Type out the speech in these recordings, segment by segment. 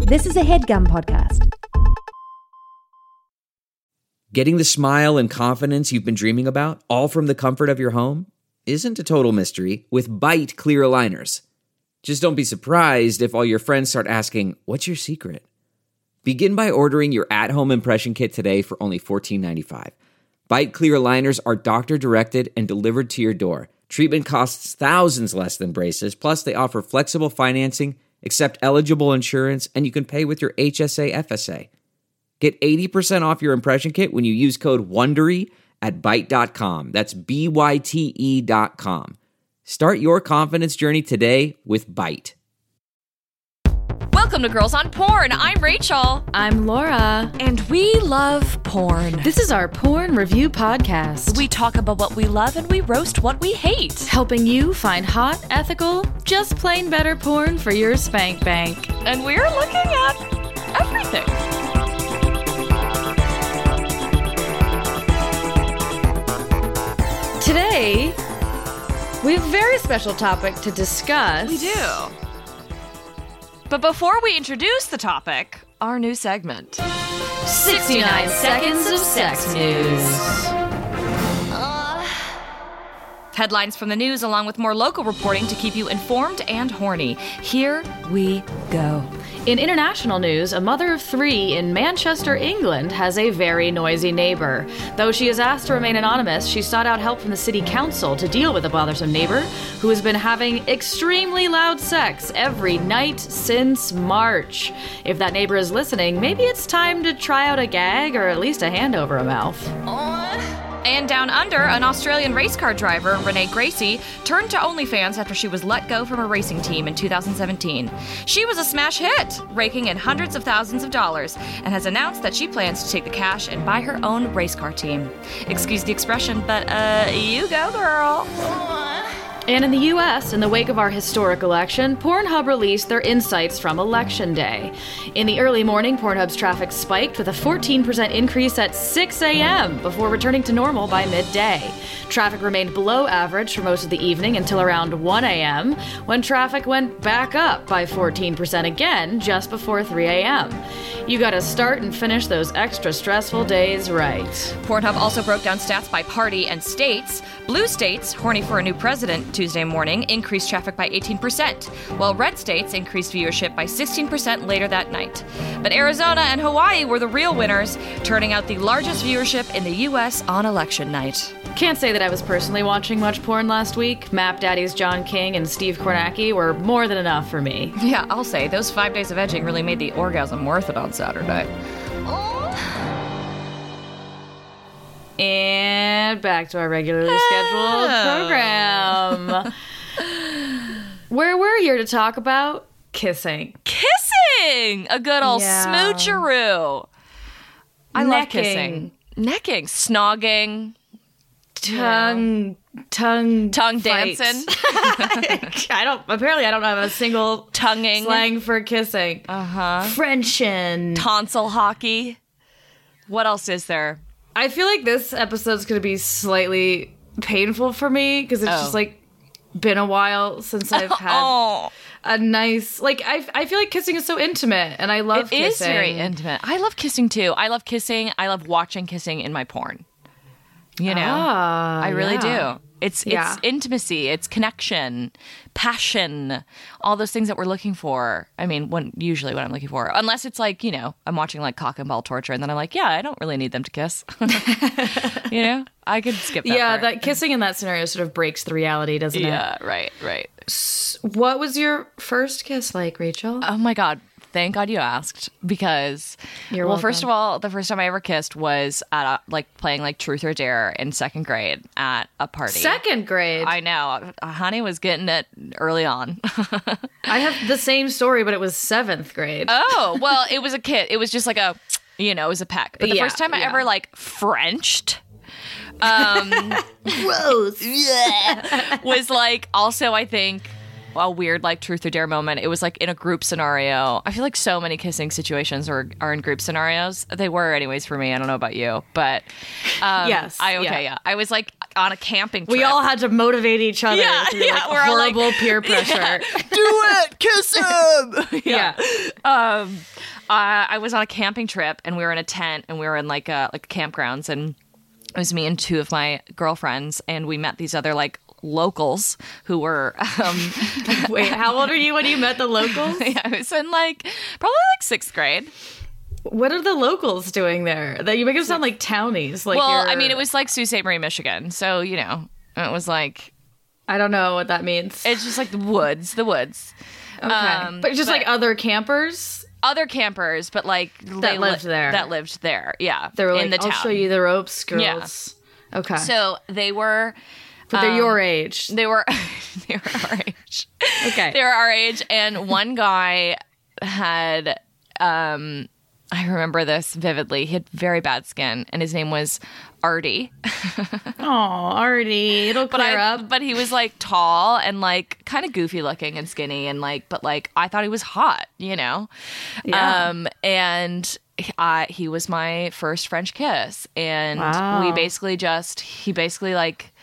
This is a HeadGum podcast. Getting the smile and confidence you've been dreaming about, all from the comfort of your home, isn't a total mystery with Byte clear aligners. Just don't be surprised if all your friends start asking, "What's your secret?" Begin by ordering your at-home impression kit today for only $14.95. Byte clear aligners are doctor-directed and delivered to your door. Treatment costs thousands less than braces, plus they offer flexible financing, accept eligible insurance, and you can pay with your HSA FSA. Get 80% off your impression kit when you use code WONDERY at Byte.com. That's BYTE.com. Start your confidence journey today with Byte. Welcome to Girls on Porn. I'm Rachel. I'm Laura. And we love porn. This is our porn review podcast. We talk about what we love and we roast what we hate. Helping you find hot, ethical, just plain better porn for your spank bank. And we're looking at everything. Today, we have a very special topic to discuss. We do. But before we introduce the topic, our new segment. 69 Seconds of Sex News. Headlines from the news along with more local reporting to keep you informed and horny. Here we go. In international news, a mother of 3 in Manchester, England, has a very noisy neighbor. Though she is asked to remain anonymous, she sought out help from the city council to deal with a bothersome neighbor who has been having extremely loud sex every night since March. If that neighbor is listening, maybe it's time to try out a gag or at least a hand over a mouth. And down under, an Australian race car driver, Renee Gracie, turned to OnlyFans after she was let go from a racing team in 2017. She was a smash hit, raking in hundreds of thousands of dollars, and has announced that she plans to take the cash and buy her own race car team. Excuse the expression, but you go, girl. And in the U.S., in the wake of our historic election, Pornhub released their insights from Election Day. In the early morning, Pornhub's traffic spiked with a 14% increase at 6 a.m. before returning to normal by midday. Traffic remained below average for most of the evening until around 1 a.m., when traffic went back up by 14% again just before 3 a.m. You gotta start and finish those extra stressful days right. Pornhub also broke down stats by party and states. Blue states, horny for a new president Tuesday morning, increased traffic by 18%, while red states increased viewership by 16% later that night. But Arizona and Hawaii were the real winners, turning out the largest viewership in the U.S. on election night. Can't say that I was personally watching much porn last week. Map Daddy's John King and Steve Kornacki were more than enough for me. Yeah, I'll say, those 5 days of edging really made the orgasm worth it on Saturday. And back to our regularly scheduled program, where we're here to talk about kissing. Kissing! A good old smoocheroo. I love Necking. kissing. Necking. Snogging. Tongue fights. Dancing. Apparently I don't have a single Tonguing. slang for kissing. Frenchin'. Tonsil hockey. What else is there? I feel like this episode's going to be slightly painful for me because it's just like been a while since I've had a nice, like, I feel like kissing is so intimate and I love kissing. It is very intimate. I love kissing too. I love kissing. I love watching kissing in my porn. You know, I really do. It's intimacy, it's connection, passion, all those things that we're looking for. I mean, usually what I'm looking for, unless it's like, you know, I'm watching like cock and ball torture, and then I'm like, yeah, I don't really need them to kiss. You know, I could skip that. Yeah, part. that kissing in that scenario sort of breaks the reality, doesn't it? Yeah, right. What was your first kiss like, Rachel? Oh my God. Thank God you asked, because, You're well, welcome. first of all, the first time I ever kissed was at playing like Truth or Dare in second grade at a party. Second grade? I know. Honey was getting it early on. I have the same story, but it was 7th grade. Oh, well, it was a kid. It was just like it was a peck. But the first time I ever like Frenched, Gross. was like also, I think, a weird like Truth or Dare moment. It was like in a group scenario. I feel like so many kissing situations are in group scenarios. They were anyways for me. I don't know about you, but yes. I was like on a camping trip. We all had to motivate each other through like we're all horrible like, peer pressure. Do it, kiss him. I was on a camping trip, and we were in a tent, and we were in like campgrounds, and it was me and two of my girlfriends, and we met these other like locals who were Wait, how old are you when you met the locals? Yeah, I was in like probably like 6th grade. What are the locals doing there? That you make them sound like townies. Like, well, I mean, it was like Sault Ste. Marie, Michigan, so you know, it was like, I don't know what that means. it's just like the woods. Okay, but just like other campers. Other campers, but like That lived there. Yeah, They were like, in the I'll town. show you the ropes, girls. Yeah. Okay. So they were. But they're your age. They were our age. Okay. They were our age, and one guy had. I remember this vividly. He had very bad skin, and his name was Artie. Oh, Artie, it'll clear up. But he was like tall and like kind of goofy looking and skinny, and like, but like I thought he was hot, you know. Yeah. And he was my first French kiss, and Wow. he basically like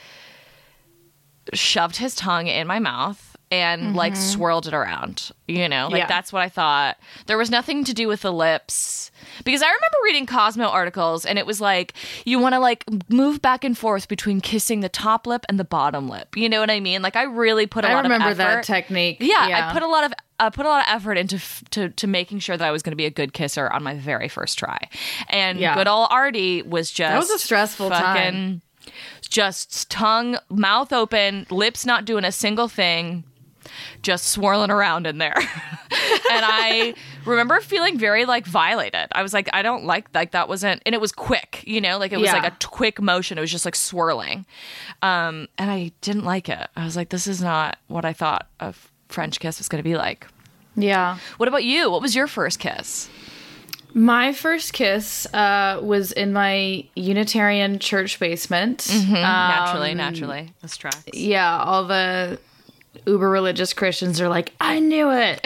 shoved his tongue in my mouth and like swirled it around, you know, like that's what I thought. There was nothing to do with the lips, because I remember reading Cosmo articles, and it was like, you want to like move back and forth between kissing the top lip and the bottom lip. You know what I mean? Like I really put a lot of effort. I remember that technique. Yeah, I put a lot of effort into to making sure that I was going to be a good kisser on my very first try. And good old Artie was just, That was a stressful time. Just tongue, mouth open, lips not doing a single thing, just swirling around in there. And I remember feeling very like violated. I was like, I don't like that wasn't, and it was quick, you know, like it was like a quick motion. It was just like swirling. And I didn't like it. I was like, this is not what I thought a French kiss was going to be like. Yeah. What about you? What was your first kiss? My first kiss was in my Unitarian church basement. Naturally. This tracks. Yeah, all the uber religious Christians are like, I knew it.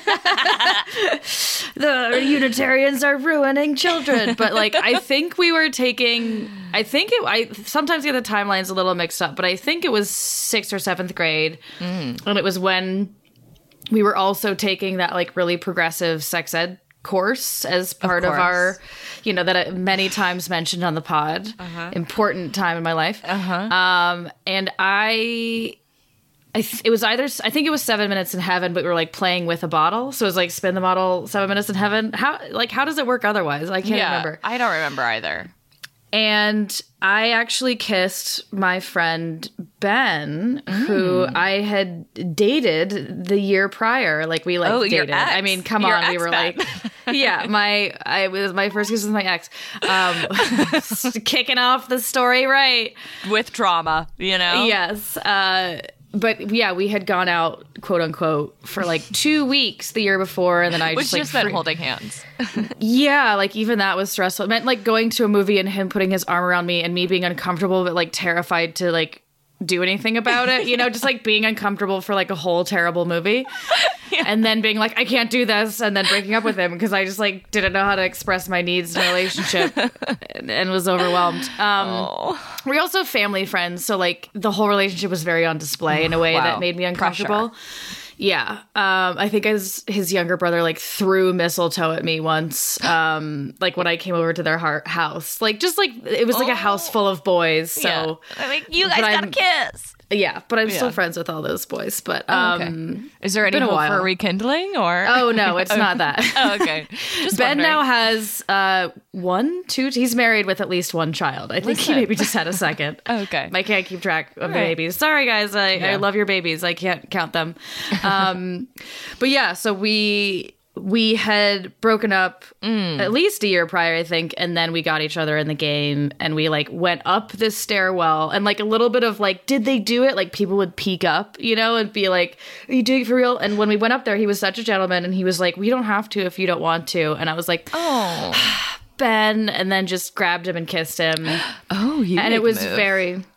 The Unitarians are ruining children. But like, I think we were taking, I sometimes get the timelines a little mixed up, but I think it was 6th or 7th grade. And it was when we were also taking that like really progressive sex ed course as part of our, you know, that I many times mentioned on the pod. Important time in my life. And it was either, I think it was 7 Minutes in Heaven, but we were like playing with a bottle. So it was like spin the bottle, 7 Minutes in Heaven. How does it work otherwise? I can't remember. I don't remember either. And I actually kissed my friend Ben, who I had dated the year prior. Like we like dated. Ex. I mean, come your on, we were Ben. like, yeah. My first kiss with my ex. Kicking off the story right With drama, you know? Yes. But yeah, we had gone out, quote unquote, for like 2 weeks the year before, and then I Which just like just meant holding hands. Yeah, like even that was stressful. It meant like going to a movie and him putting his arm around me and me being uncomfortable but like terrified to like do anything about it, you know, just like being uncomfortable for like a whole terrible movie. And then being like, I can't do this, and then breaking up with him because I just like didn't know how to express my needs in a relationship and was overwhelmed. We're also family friends, so like the whole relationship was very on display in a way that made me uncomfortable. Pressure. Yeah. I think his younger brother like threw mistletoe at me once, like when I came over to their house. Like just like it was like a house full of boys. So like, you guys got a kiss. Yeah, but I'm still friends with all those boys. But is there any hope for rekindling or? Oh no, it's not that. Oh, okay. Just Ben wondering. now has 1, 2. He's married with at least one child. I think he maybe just had a second. Okay. I can't keep track of the babies. Sorry guys, I love your babies. I can't count them. But yeah, so we had broken up at least a year prior, I think, and then we got each other in the game, and we like went up this stairwell, and like a little bit of like, did they do it? Like people would peek up, you know, and be like, are you doing it for real? And when we went up there, he was such a gentleman, and he was like, we don't have to if you don't want to. And I was like, oh, Ben, and then just grabbed him and kissed him. Oh, you and it was very...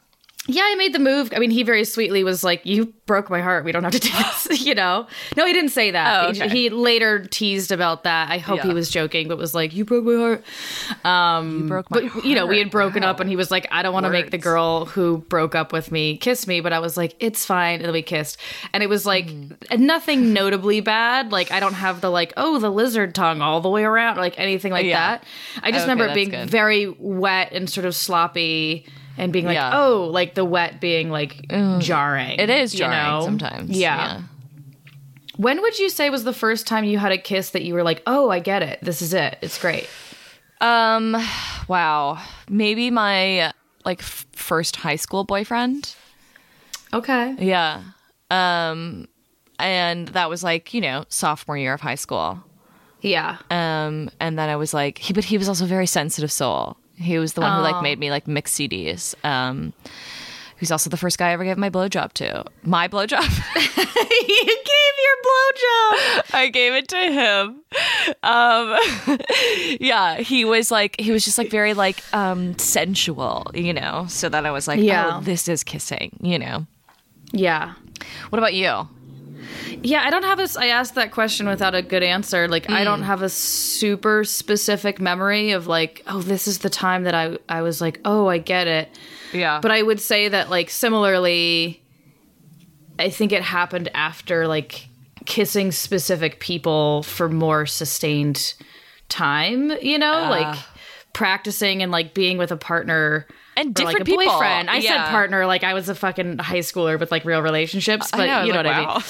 Yeah, I made the move. I mean, he very sweetly was like, you broke my heart. We don't have to do this, you know? No, he didn't say that. Oh, okay. He later teased about that. I hope he was joking, but was like, you broke my heart. You broke my heart. You know, we had broken up and he was like, I don't want to make the girl who broke up with me kiss me. But I was like, it's fine. And then we kissed. And it was like nothing notably bad. Like, I don't have the like, oh, the lizard tongue all the way around, or like anything like that. I just remember it being very wet and sort of sloppy. And being like, oh, like the wet being like jarring. It is jarring sometimes. Yeah. When would you say was the first time you had a kiss that you were like, oh, I get it. This is it. It's great. Wow. Maybe my like first high school boyfriend. Okay. Yeah. And that was like, you know, sophomore year of high school. Yeah. And then I was like, but he was also a very sensitive soul. He was the one who like made me like mix CDs. He's also the first guy I ever gave my blowjob to. My blowjob. You gave your blowjob. I gave it to him. Yeah, he was just like very like sensual, you know. So then I was like, oh, this is kissing, you know. Yeah. What about you? Yeah, I don't have I asked that question without a good answer. Like, I don't have a super specific memory of like, oh, this is the time that I was like, oh, I get it. Yeah. But I would say that like similarly, I think it happened after like kissing specific people for more sustained time, you know, like practicing and like being with a partner. And or different like a people. boyfriend. I said partner, like I was a fucking high schooler with like real relationships, but you know what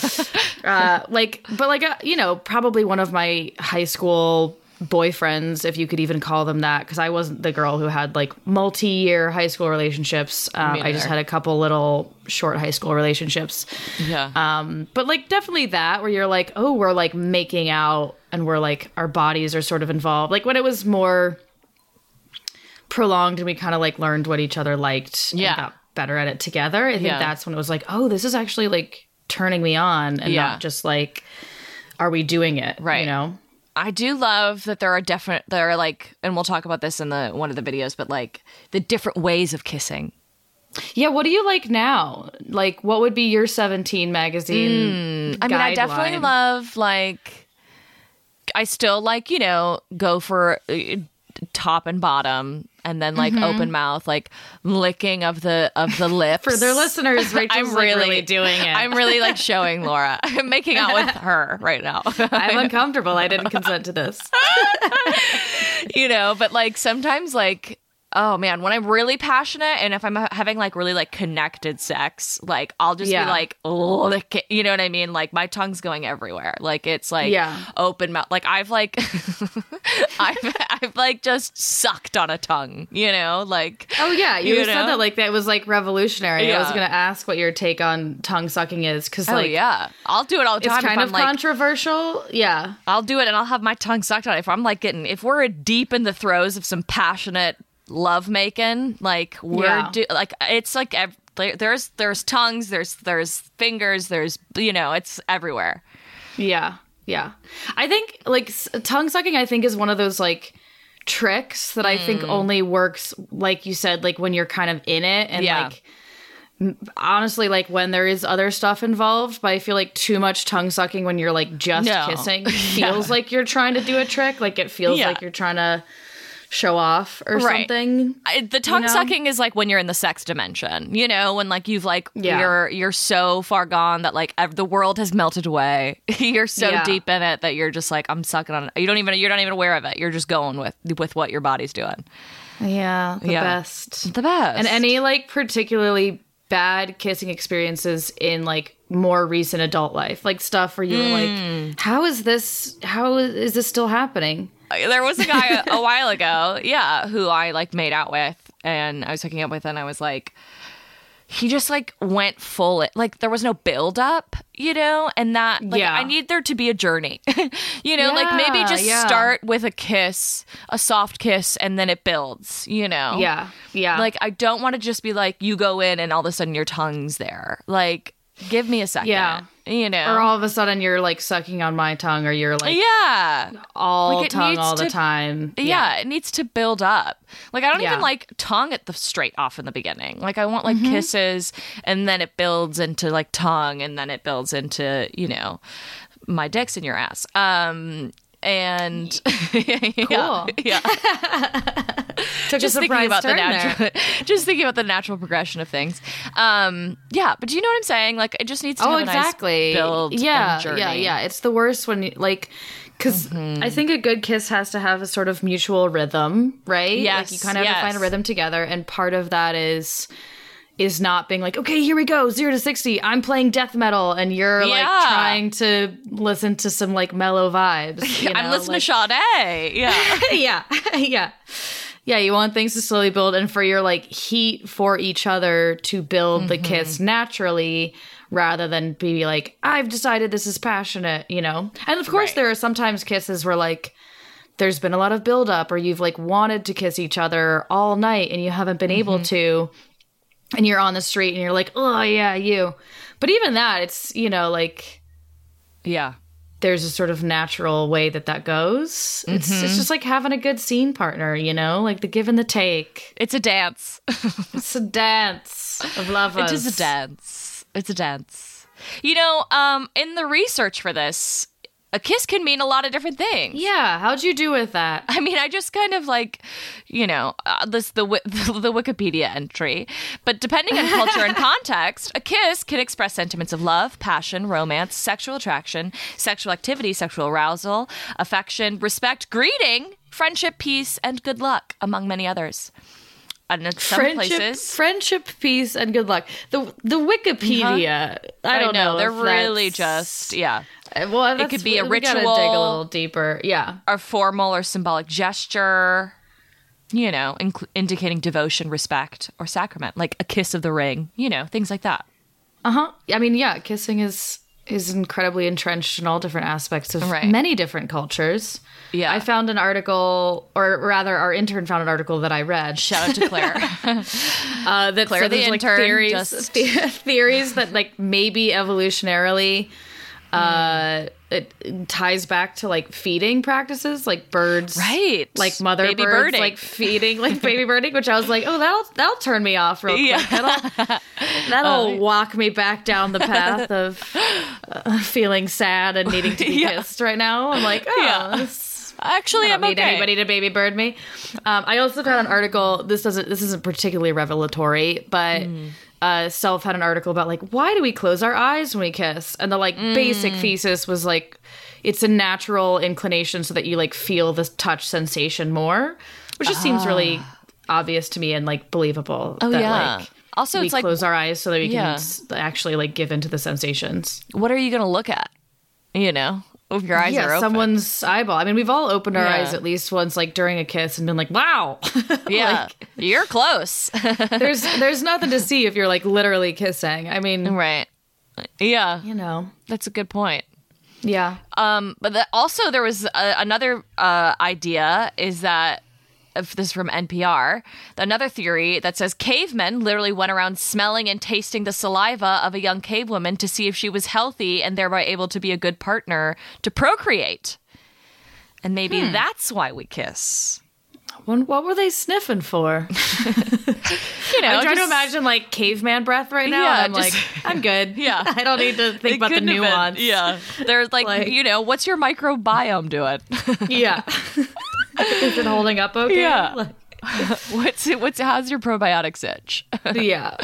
I mean. You know, probably one of my high school boyfriends, if you could even call them that, because I wasn't the girl who had like multi-year high school relationships. I just had a couple little short high school relationships. Yeah. But like definitely that where you're like, oh, we're like making out and we're like our bodies are sort of involved. Like when it was more prolonged and we kind of like learned what each other liked and got better at it together. I think that's when it was like, oh, this is actually like turning me on and not just like, are we doing it? Right. You know? I do love that there are like, and we'll talk about this in one of the videos, but like the different ways of kissing. Yeah. What do you like now? Like what would be your 17 magazine? I mean, I definitely love like, I still like, you know, go for top and bottom and then like open mouth, like licking of the lips. For their listeners, Rachel's I'm really doing it. I'm really like showing Laura. I'm making out with her right now. I'm uncomfortable. I didn't consent to this. You know, but like sometimes like, oh man, when I'm really passionate and if I'm having like really like connected sex, like I'll just be like, lick it, you know what I mean? Like my tongue's going everywhere. Like it's like open mouth. Like I've like, I've like just sucked on a tongue, you know? Like, oh yeah, you said that like that was like revolutionary. Yeah. I was going to ask what your take on tongue sucking is because like, I'll do it all the time. It's kind of controversial. Yeah, I'll do it and I'll have my tongue sucked on. If we're deep in the throes of some passionate love making, like it's like there's tongues, there's fingers, there's, you know, it's everywhere. Yeah. I think like tongue sucking, I think is one of those like tricks that I think only works, like you said, like when you're kind of in it and like honestly, like when there is other stuff involved, but I feel like too much tongue sucking when you're like just kissing feels like you're trying to do a trick. Like it feels like you're trying to show off or something. The tongue sucking is like when you're in the sex dimension, you know, when like you've like you're so far gone that like the world has melted away. You're so deep in it that you're just like, I'm sucking on it. You're not even aware of it. You're just going with what your body's doing. Yeah, the best. And any like particularly bad kissing experiences in like more recent adult life, like stuff where you're like, how is this still happening? There was a guy a while ago, who I like made out with and I was hooking up with, and I was like, he just like went full, like there was no build up, you know, and that like I need there to be a journey, you know, like maybe just start with a kiss, a soft kiss, and then it builds, you know. Yeah. Like I don't want to just be like you go in and all of a sudden your tongue's there. Like Give me a second. Yeah. You know. Or all of a sudden you're like sucking on my tongue, or you're like all like tongue all the time. Yeah, it needs to build up. Like I don't even like tongue at the straight off in the beginning. Like I want like kisses, and then it builds into like tongue, and then it builds into, you know, my dick's in your ass. And cool. Yeah. Took just a thinking about surprise the turn there. just thinking about the natural progression of things. Yeah, but do you know what I'm saying? Like it just needs to have a nice build and journey. Yeah. It's the worst when like, because I think a good kiss has to have a sort of mutual rhythm, right? Yes. Like you kind of have to find a rhythm together, and part of that is not being like, okay, here we go, 0 to 60. I'm playing death metal, and you're like trying to listen to some like mellow vibes. You know? I'm listening to Sade. Yeah. Yeah, you want things to slowly build, and for your like heat for each other to build the kiss naturally, rather than be like, I've decided this is passionate, you know? And of course there are sometimes kisses where like there's been a lot of buildup, or you've like wanted to kiss each other all night and you haven't been able to. And you're on the street and you're like, oh, yeah, you. But even that, it's, you know, like... Yeah. There's a sort of natural way that goes. It's just like having a good scene partner, you know? Like the give and the take. It's a dance. It's a dance of lovers. It is a dance. It's a dance. You know, in the research for this... A kiss can mean a lot of different things. Yeah, how'd you do with that? I mean, I just kind of like, you know, the Wikipedia entry. But depending on culture and context, a kiss can express sentiments of love, passion, romance, sexual attraction, sexual activity, sexual arousal, affection, respect, greeting, friendship, peace, and good luck, among many others. And in some places, friendship, peace, and good luck. The Wikipedia, I don't know. They're really just Well, it could be a we ritual, gotta dig a little deeper. Yeah, a formal or symbolic gesture, you know, indicating devotion, respect, or sacrament, like a kiss of the ring, you know, things like that. I mean, yeah, kissing is incredibly entrenched in all different aspects of many different cultures. Yeah, I found an article, or rather, our intern found an article that I read. Shout out to Claire. That Claire, the intern, like theories that like maybe evolutionarily. It ties back to like feeding practices, like birds, right? Like mother baby birds, birding. like feeding, like baby birding. Which I was like, oh, that'll turn me off real quick. That'll walk me back down the path of feeling sad and needing to be kissed right now. I'm like, Actually, I don't need anybody to baby bird me. I also found an article. This isn't particularly revelatory, but. Self had an article about like, why do we close our eyes when we kiss? And the like basic thesis was like, it's a natural inclination so that you like feel the touch sensation more, which just seems really obvious to me and like believable. Like, also, we it's like close our eyes so that we can actually like give into the sensations. What are you going to look at? You know? If your eyes are open. Someone's eyeball. I mean, we've all opened our eyes at least once, like during a kiss, and been like, "Wow, yeah, like, you're close." there's nothing to see if you're like literally kissing. I mean, right? Yeah, you know, that's a good point. Yeah. But also there was another idea is that. This is from NPR. Another theory that says cavemen literally went around smelling and tasting the saliva of a young cave woman to see if she was healthy and thereby able to be a good partner to procreate. And maybe that's why we kiss. What were they sniffing for? You know, I'm trying to imagine like caveman breath right now. Yeah, and I'm like, I'm good. Yeah. I don't need to think about the nuance. Yeah. They're like, you know, what's your microbiome doing? Yeah. Is it holding up okay? Yeah. Like, how's your probiotics itch? Yeah.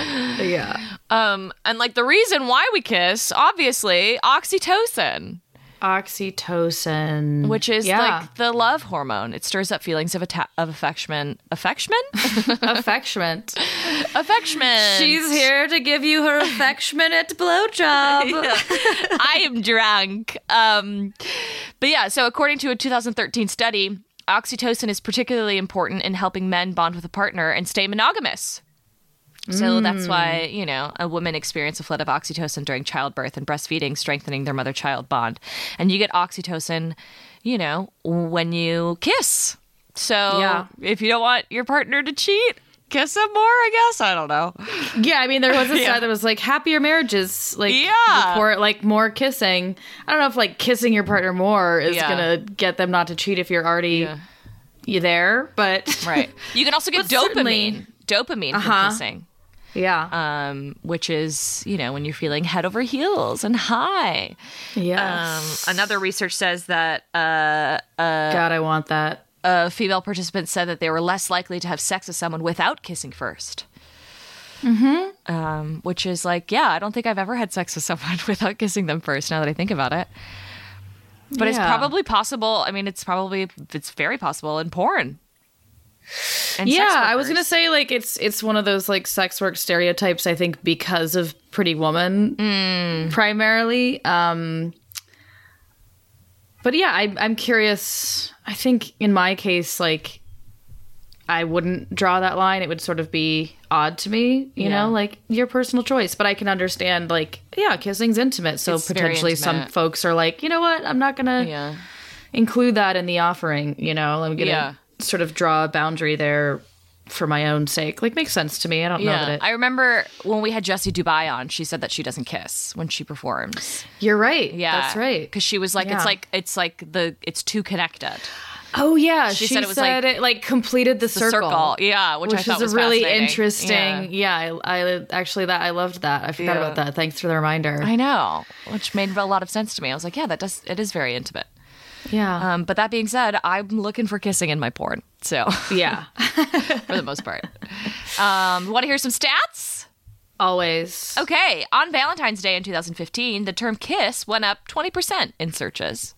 And like the reason why we kiss, obviously, oxytocin. Oxytocin, which is like the love hormone. It stirs up feelings of affection. Affection. She's here to give you her affectionate blowjob. I am drunk. But yeah, so according to a 2013 study, oxytocin is particularly important in helping men bond with a partner and stay monogamous. So that's why, you know, a woman experiences a flood of oxytocin during childbirth and breastfeeding, strengthening their mother-child bond. And you get oxytocin, you know, when you kiss. So if you don't want your partner to cheat, kiss him more, I guess. I don't know. Yeah, I mean, there was a side that was like happier marriages, like report like more kissing. I don't know if like kissing your partner more is gonna get them not to cheat if you're already you there, but right. You can also get dopamine from kissing. Yeah. Which is, when you're feeling head over heels and high. Yes. Another research says that God, I want that. Female participants said that they were less likely to have sex with someone without kissing first. Which is like, I don't think I've ever had sex with someone without kissing them first, now that I think about it. But it's probably possible. I mean, it's very possible in porn. I was gonna say like it's one of those like sex work stereotypes, I think, because of Pretty Woman primarily. But I'm curious. I think in my case, like I wouldn't draw that line. It would sort of be odd to me, you know, like your personal choice. But I can understand like, kissing's intimate. So it's potentially some folks are like, you know what, I'm not gonna include that in the offering, I'm gonna sort of draw a boundary there for my own sake. Like, makes sense to me. I don't know that I remember when we had Jessie Dubai on, she said that she doesn't kiss when she performs. You're right. Yeah. That's right. Because she was like, it's too connected. Oh yeah, she said it was it completed the circle. Yeah, which I thought was a really interesting. Yeah, I actually I loved that. I forgot about that. Thanks for the reminder. I know, which made a lot of sense to me. I was like, it is very intimate. Yeah. But that being said, I'm looking for kissing in my porn. So yeah, for the most part. Want to hear some stats? Always. Okay. On Valentine's Day in 2015, the term kiss went up 20% in searches.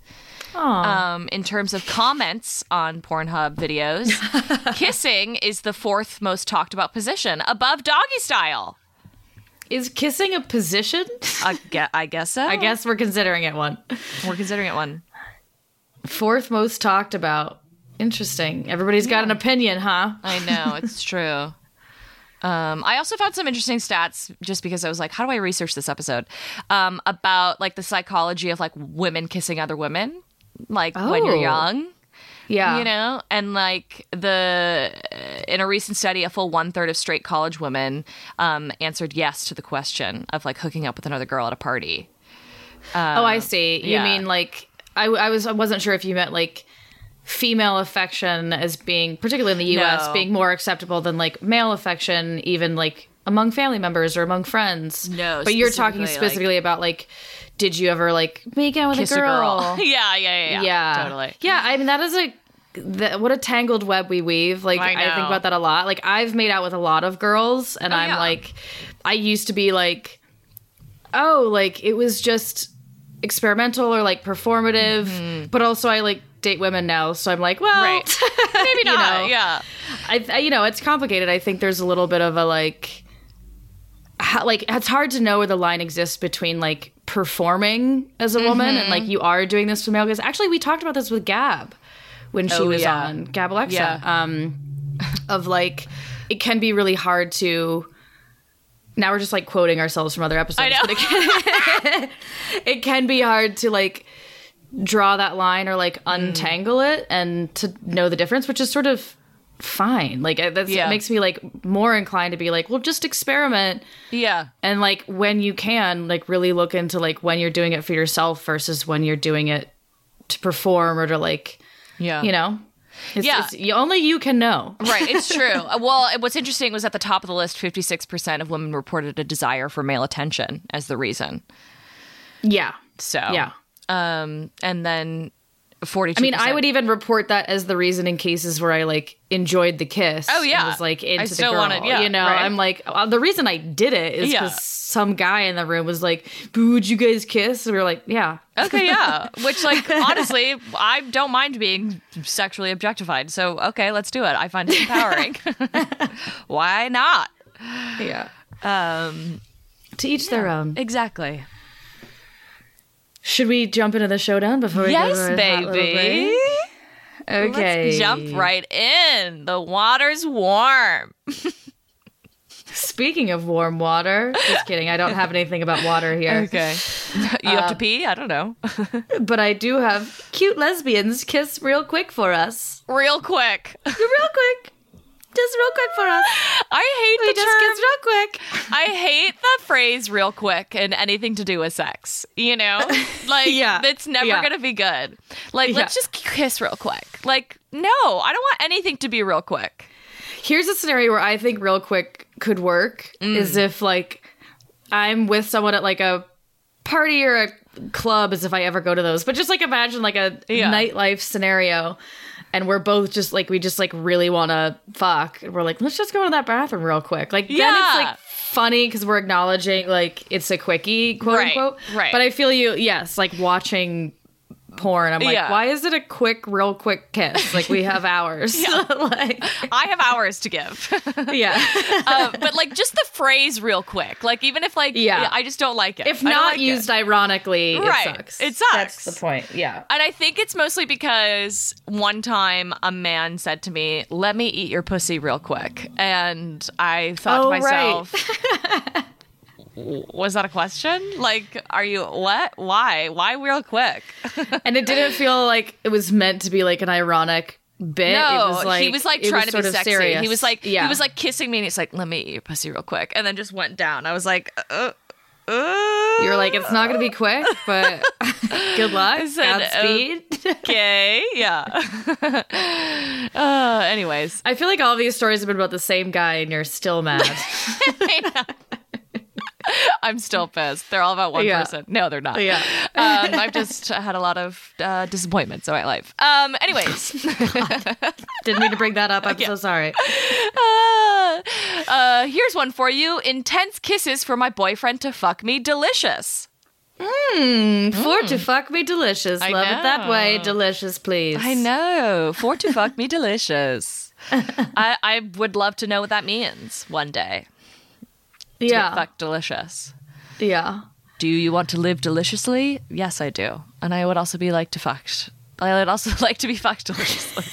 In terms of comments on Pornhub videos, kissing is the fourth most talked about position, above doggy style. Is kissing a position? I guess so. I guess we're considering it one. We're considering it one. Fourth most talked about. Interesting. Everybody's got an opinion, huh? I know, it's true. I also found some interesting stats just because I was like, how do I research this episode? About like the psychology of like women kissing other women, like when you're young. Yeah. And like in a recent study, a full 1/3 of straight college women answered yes to the question of like hooking up with another girl at a party. I see. You mean like, I wasn't sure if you meant like female affection as being, particularly in the US, being more acceptable than like male affection, even like among family members or among friends. No, but you're talking specifically about like, did you ever like make out with a girl? Yeah, totally. Yeah, I mean that is what a tangled web we weave. Like I think about that a lot. Like I've made out with a lot of girls, and I'm like, I used to be like, like it was just experimental or like performative, but also I like date women now, so I'm like, well, maybe not. Yeah, I it's complicated. I think there's a little bit of a like it's hard to know where the line exists between like performing as a woman and like you are doing this for male guys. Actually, we talked about this with Gab when she was on Gab Alexa, of like it can be really hard to. Now we're just like quoting ourselves from other episodes. I know. But it can be hard to like draw that line or like untangle it and to know the difference, which is sort of fine. Like it makes me like more inclined to be like, well, just experiment. Yeah. And like when you can like really look into like when you're doing it for yourself versus when you're doing it to perform or to like, It's only you can know. Right, it's true. Well, what's interesting was at the top of the list, 56% of women reported a desire for male attention as the reason. Yeah. So, and then 42%. I mean, I would even report that as the reason in cases where I like enjoyed the kiss. Oh yeah, and was like into I the still girl. Wanted, right. I'm like the reason I did it is because some guy in the room was like, "Would you guys kiss?" And we were like, "Yeah." Okay, yeah. Which, like, honestly, I don't mind being sexually objectified. So, okay, let's do it. I find it empowering. Why not? Yeah. To each their own. Exactly. Should we jump into the showdown before we go to baby. Okay. Let's jump right in. The water's warm. Speaking of warm water, just kidding. I don't have anything about water here. Okay. You have to pee? I don't know. But I do have cute lesbians kiss real quick for us. Real quick. Real quick. Just real quick for us. I hate the just term. kiss real quick. I hate the phrase "real quick" and anything to do with sex. You know, like it's never gonna be good. Like, let's just kiss real quick. Like, no, I don't want anything to be real quick. Here's a scenario where I think real quick could work is if like I'm with someone at like a party or a club, as if I ever go to those. But just like imagine like a nightlife scenario. And we're both just like, we just like really want to fuck. And we're like, let's just go to that bathroom real quick. Like, then it's like funny because we're acknowledging like it's a quickie, quote unquote. Right. But I feel you, yes, like watching porn. I'm like, why is it a quick, real quick kiss? Like, we have hours. Like, I have hours to give. But like just the phrase real quick. Like, even if like, I just don't like it. If not used ironically, it sucks. It sucks. That's the point. Yeah. And I think it's mostly because one time a man said to me, "Let me eat your pussy real quick." And I thought to myself, was that a question? Like, are you, what? Why real quick? And it didn't feel like it was meant to be like an ironic bit. No, it was like, he was like trying to be sexy. Serious. He was like kissing me and he's like, "Let me eat your pussy real quick." And then just went down. I was like, You're like, it's not going to be quick, but good luck. Godspeed. Okay, yeah. Anyways. I feel like all these stories have been about the same guy and you're still mad. I'm still pissed. They're all about one person. No, they're not. Yeah. I've just had a lot of disappointments in my life. Anyways. Didn't mean to bring that up. I'm so sorry. Here's one for you. Intense kisses for my boyfriend to fuck me delicious. For to fuck me delicious. Love it that way. Delicious, please. I know. For to fuck me delicious. I would love to know what that means one day. To get fucked delicious. Yeah. Do you want to live deliciously? Yes, I do. And I would also be like to fucked. I would also like to be fucked deliciously.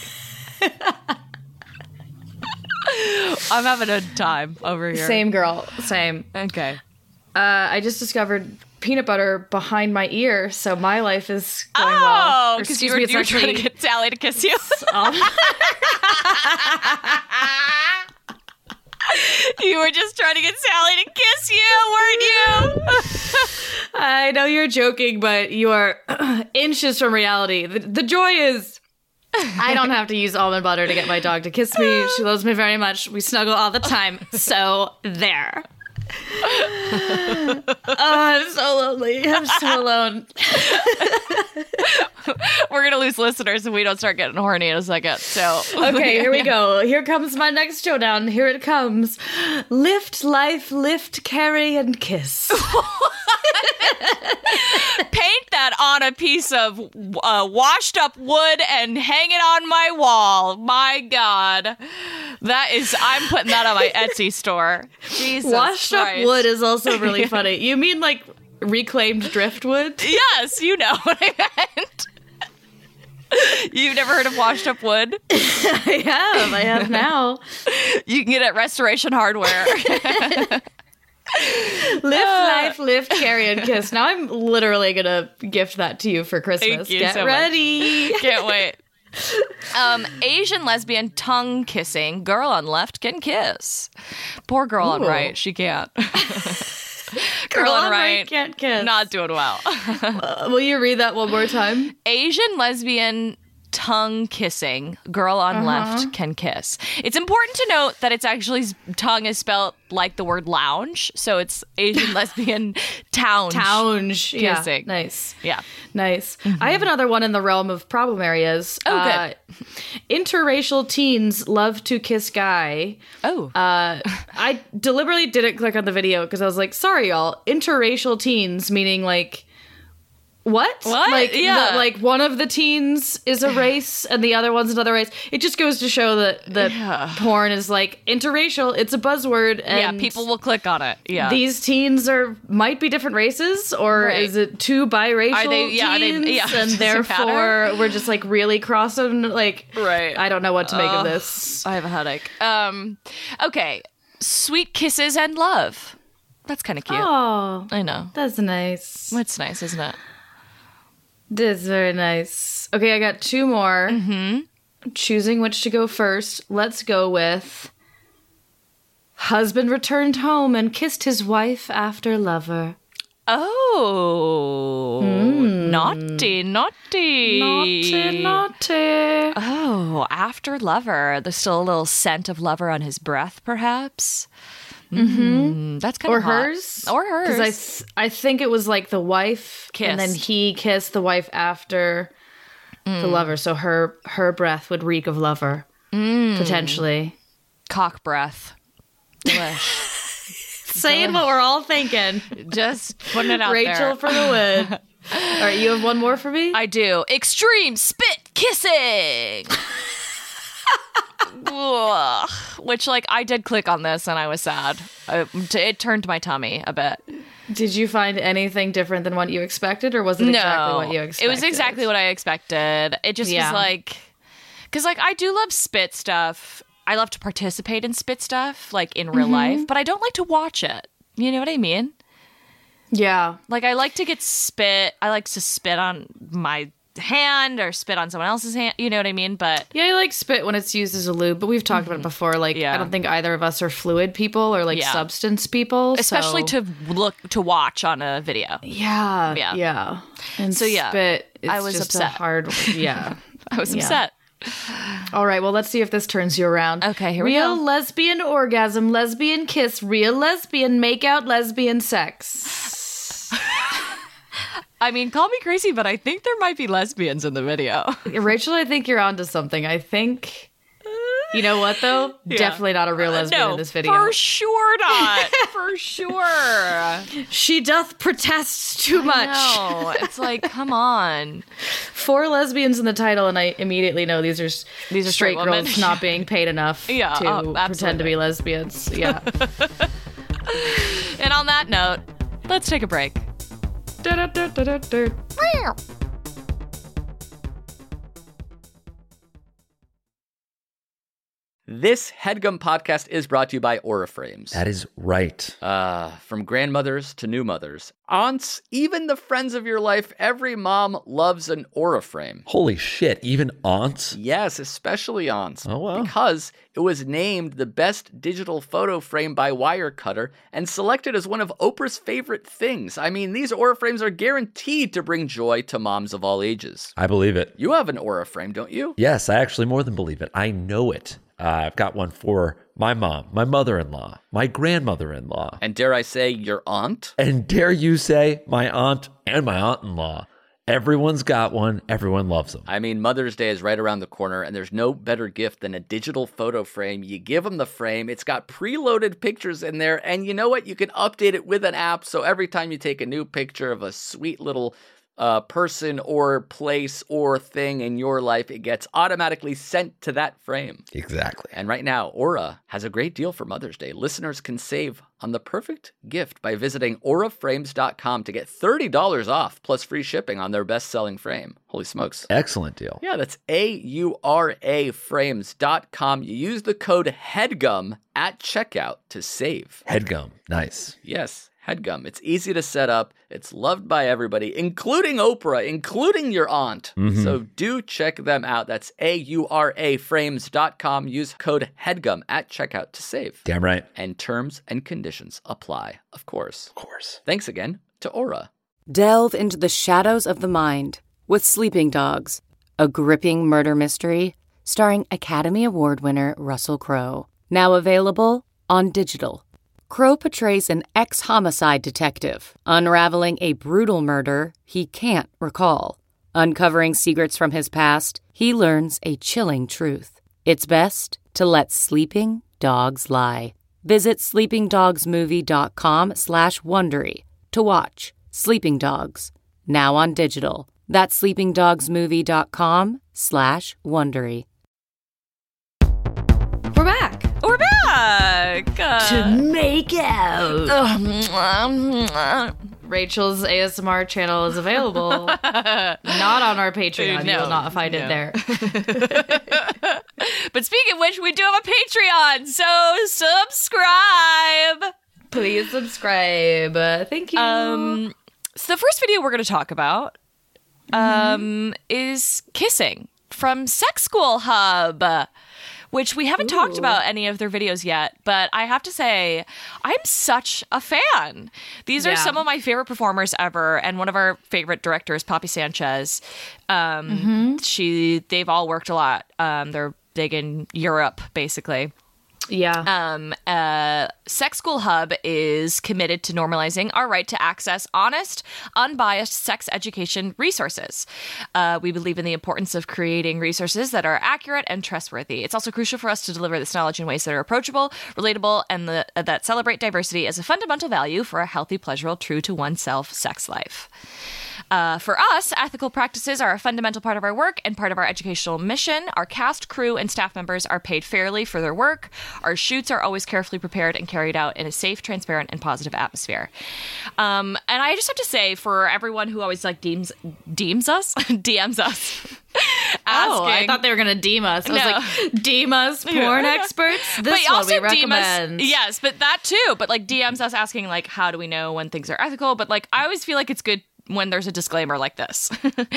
I'm having a time over here. Same girl. Same. Okay. I just discovered peanut butter behind my ear, so my life is going well. Oh, because you were trying to get Sally to kiss you. You were just trying to get Sally to kiss you, weren't you? I know you're joking, but you are inches from reality. The joy is I don't have to use almond butter to get my dog to kiss me. She loves me very much. We snuggle all the time. So there. Oh, I'm so lonely. I'm so alone. We're going to lose listeners if we don't start getting horny in a second. So okay, here we go. Here comes my next showdown. Here it comes. Lift, life, lift, carry, and kiss. Paint that on a piece of washed up wood and hang it on my wall. My God. That is, I'm putting that on my Etsy store. Jesus Washed Christ. up wood is also really funny. You mean like reclaimed driftwood? Yes, you know what I meant. You've never heard of washed up wood? I have now. You can get it at Restoration Hardware. Lift, life, lift, carry, and kiss. Now I'm literally gonna gift that to you for Christmas. Thank you Get so ready. Much. Can't wait. Asian lesbian tongue kissing. Girl on left can kiss. Poor girl on right. She can't. Girl on right can't kiss. Not doing well. Will you read that one more time? Asian lesbian tongue kissing. Girl on left can kiss. It's important to note that it's actually tongue is spelled like the word lounge, so it's Asian lesbian tounge kissing. Yeah, nice. Yeah. Nice. Mm-hmm. I have another one in the realm of problem areas. Oh, good. Interracial teens love to kiss guy. Oh. I deliberately didn't click on the video because I was like, sorry, y'all. Interracial teens, meaning like, what? Like, like one of the teens is a race and the other one's another race. It just goes to show that porn is like interracial. It's a buzzword. And people will click on it. Yeah. These teens might be different races, or is it two biracial teens? And therefore we're just like really crossing. Like, I don't know what to make of this. I have a headache. Okay. Sweet kisses and love. That's kind of cute. Oh, I know. That's nice. It's nice, isn't it? That's very nice. Okay, I got two more. choosing which to go first. Let's go with husband returned home and kissed his wife after lover. Oh, naughty. Naughty. Oh, after lover. There's still a little scent of lover on his breath, perhaps. That's kind of hot. Hers. Or hers. Because I think it was like the wife, and then he kissed the wife after the lover. So her breath would reek of lover, potentially. Cock breath. Delish. Saying what we're all thinking. Just putting it out Rachel there. for the win. All right, you have one more for me? I do. Extreme spit kissing. Ugh. Which, like, I did click on this and I was sad. It turned my tummy a bit. Did you find anything different than what you expected, or was it exactly what you expected? It was exactly what I expected. It just was like, because, like, I do love spit stuff. I love to participate in spit stuff, like, in real life, but I don't like to watch it. You know what I mean? Yeah. Like, I like to get spit. I like to spit on my hand or spit on someone else's hand. You know what I mean? But yeah, I like spit when it's used as a lube, but we've talked about it before. Like, I don't think either of us are fluid people or, like, substance people. Especially to watch on a video. Yeah. And so, spit, it's I was just upset. a hard, I was upset. All right, well, let's see if this turns you around. Okay, here we go. Real lesbian orgasm, lesbian kiss, real lesbian makeout, lesbian sex. I mean, call me crazy, but I think there might be lesbians in the video. Rachel, I think you're onto something. I think... You know what, though? Definitely not a real lesbian in this video. For sure not. For sure. She doth protest too much. No, it's like, come on. 4 lesbians in the title, and I immediately know these are straight women. girls not being paid enough to pretend to be lesbians. Yeah. And on that note, let's take a break. This HeadGum podcast is brought to you by Aura Frames. That is right. From grandmothers to new mothers, aunts, even the friends of your life, every mom loves an Aura Frame. Holy shit, even aunts? Yes, especially aunts. Oh, wow. Because it was named the best digital photo frame by Wirecutter and selected as one of Oprah's favorite things. I mean, these Aura Frames are guaranteed to bring joy to moms of all ages. I believe it. You have an Aura Frame, don't you? Yes, I actually more than believe it. I know it. I've got one for my mom, my mother-in-law, my grandmother-in-law. And dare I say, your aunt? And dare you say, my aunt and my aunt-in-law. Everyone's got one. Everyone loves them. I mean, Mother's Day is right around the corner, and there's no better gift than a digital photo frame. You give them the frame. It's got preloaded pictures in there, and you know what? You can update it with an app, so every time you take a new picture of a sweet little person or place or thing in your life, it gets automatically sent to that frame. Exactly. And right now, Aura has a great deal for Mother's Day. Listeners can save on the perfect gift by visiting auraframes.com to get $30 off plus free shipping on their best-selling frame. Holy smokes. Excellent deal. Yeah, that's auraframes.com. You use the code HEADGUM at checkout to save. HeadGum. Nice. Yes. HeadGum. It's easy to set up. It's loved by everybody, including Oprah, including your aunt. Mm-hmm. So do check them out. That's auraframes.com. Use code HEADGUM at checkout to save. Damn right. And terms and conditions apply, of course. Of course. Thanks again to Aura. Delve into the shadows of the mind with Sleeping Dogs, a gripping murder mystery starring Academy Award winner Russell Crowe. Now available on digital. Crowe portrays an ex-homicide detective, unraveling a brutal murder he can't recall. Uncovering secrets from his past, he learns a chilling truth. It's best to let sleeping dogs lie. Visit sleepingdogsmovie.com/Wondery to watch Sleeping Dogs, now on digital. That's sleepingdogsmovie.com/Wondery. We're back. We're back! To make out. Rachel's ASMR channel is available. Not on our Patreon. No, you will not find it there. But speaking of which, we do have a Patreon, so subscribe! Please subscribe. Thank you. So the first video we're going to talk about is kissing from Sex School Hub, which we haven't talked about any of their videos yet, but I have to say, I'm such a fan. These are some of my favorite performers ever, and one of our favorite directors, Poppy Sanchez. They've all worked a lot. They're big in Europe, basically. Yeah. Sex School Hub is committed to normalizing our right to access honest, unbiased sex education resources. We believe in the importance of creating resources that are accurate and trustworthy. It's also crucial for us to deliver this knowledge in ways that are approachable, relatable, and that celebrate diversity as a fundamental value for a healthy, pleasurable, true to oneself sex life. For us, ethical practices are a fundamental part of our work and part of our educational mission. Our cast, crew, and staff members are paid fairly for their work. Our shoots are always carefully prepared and carried out in a safe, transparent, and positive atmosphere. And I just have to say, for everyone who always like DMs us, asking, I thought they were going to deem us. I was like, deem us porn experts? This but one also we recommend. Yes, but that too. But like DMs us asking like, how do we know when things are ethical? But like, I always feel like it's good when there's a disclaimer like this,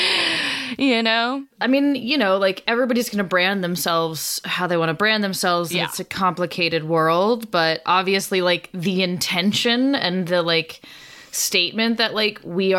you know? I mean, you know, like everybody's going to brand themselves how they want to brand themselves. Yeah. It's a complicated world, but obviously like the intention and the like statement that like we